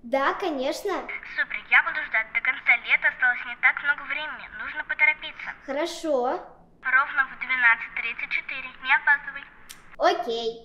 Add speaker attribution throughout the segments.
Speaker 1: Да, конечно.
Speaker 2: Супер, я буду ждать. До конца лета осталось не так много времени. Нужно поторопиться.
Speaker 1: Хорошо.
Speaker 2: Ровно в 12:34. Не опаздывай.
Speaker 1: Окей.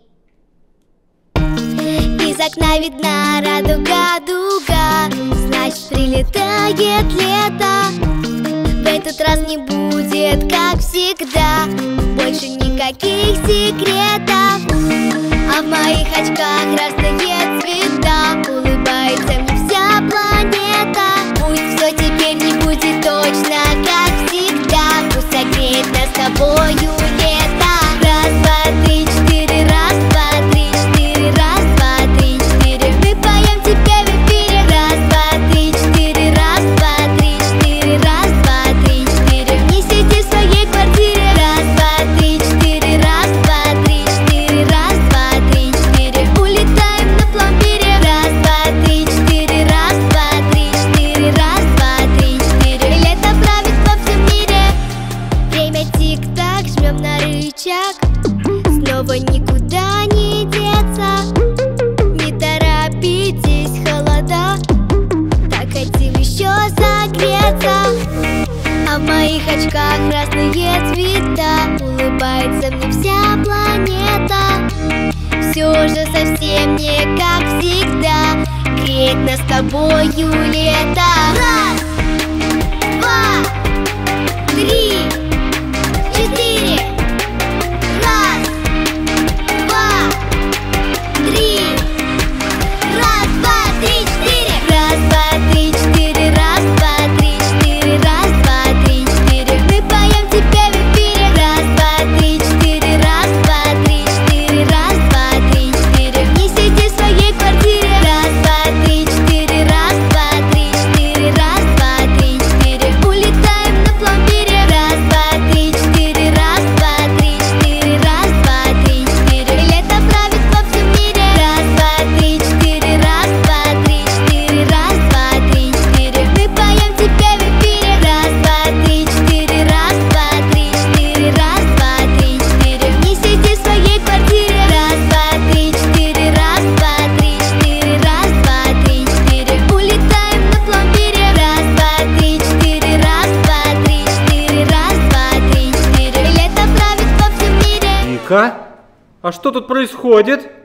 Speaker 3: Из окна видна радуга-дуга, значит, прилетает лето. В этот раз не будет, как всегда, больше никаких секретов. А в моих очках разные цвета, улыбается мне вся планета. Пусть все теперь не будет точно, как всегда, пусть согреет нас с тобою лето. Раз, два, три, четыре, раз, два, три, четыре, раз, два, три, четыре. Мы поем тебе в эфире. Раз, два, три, четыре, раз, два, три, четыре, раз, два, три, четыре. Не сиди в своей квартире. Раз, два, три, четыре, раз, два, три, четыре, раз, два, три, четыре. Улетаем на пломбире. Раз, два, три, четыре, раз, два, три, четыре, раз, два, три, четыре. Лето правит во всем мире. Время тик-так, жмем на рычаг. Снова никуда не деться. Не торопитесь, холода, так хотим еще согреться. А в моих очках разные цвета, улыбается мне вся планета. Все же совсем не как всегда, греет нас с тобою лето. Раз, два, три, четыре. Раз, два, три. Раз, два, три, четыре. Раз, два, три, четыре. Раз, два, три, четыре. Раз, два, три, четыре. Мы поем тебе в эфире. Раз, два, три, четыре. Раз, два, три, четыре. Раз, два, три, четыре. Не сиди в своей квартире. Раз, два, три, четыре. Раз, два, три, четыре. Раз, два, три, четыре. Улетаем на пломбире. Раз, два, три, четыре. Раз, два, три, четыре. Раз, два, три, четыре. Лето правит во всем мире. Раз, два, три, четыре. Раз, два, три, четыре. Раз, два, три, четыре. Мы поем тебе в эфире. Раз, два, три, четыре. Раз, два, три, четыре. Раз, два, три, четыре. Не сиди в своей квартире. Раз, два, три, четыре. Раз, два, три, четыре. Раз, два, три, четыре. Улетаем на пломбире. Раз, два, три, четыре. Раз, два, три, четыре. Раз, два, три, четыре. Лето правит во всем мире.
Speaker 4: Вика, а что тут происходит?